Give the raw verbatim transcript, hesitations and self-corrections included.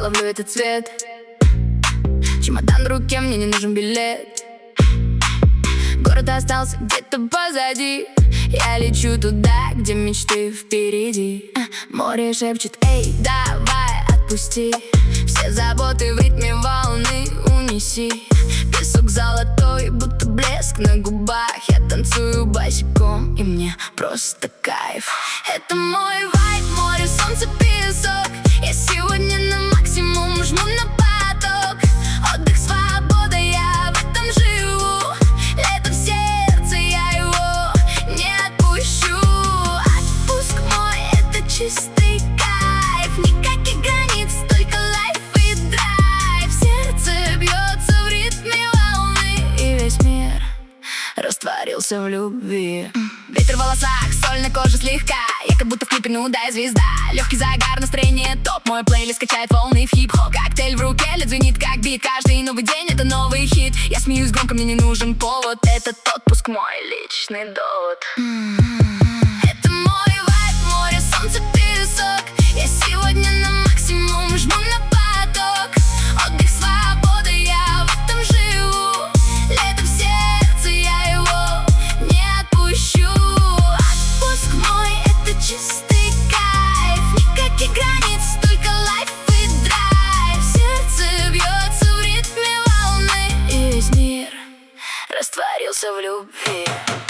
ловлю этот цвет. Чемодан в руке, мне не нужен билет. Город остался где-то позади. Я лечу туда, где мечты впереди. Море шепчет: эй, давай, отпусти все заботы в ритме волны, унеси. Песок золотой, будто блеск на губах. Я танцую босиком, и мне просто кайф. Это мой вайб, море, солнце, песок. Я сегодня на максимум жму на поток. Отдых, свобода, я в этом живу. Лето в сердце, я его не отпущу. Отпуск мой, это чистый кайф. Никаких границ, только лайф и драйв. Сердце бьется в ритме волны, и весь мир растворился в любви. Ветер в волосах, соль на коже слегка. Я как будто в клипе, ну да, я звезда. Легкий загар, настроение топ. Мой плейлист качает волны в хип-хоп. Коктейль в руке, лед звенит как бит. Каждый новый день это новый хит. Я смеюсь громко, мне не нужен повод. Этот отпуск мой личный довод. Это мой вайб, море, солнце, песок. Я сегодня на максимум жму на поток. Отдых, свобода, я в этом живу. Лето в сердце, я его не отпущу. Отпуск мой, это чистый кайф. Никаких границ, только лайф и драйв. Сердце бьется в ритме волны, и весь мир растворился в любви.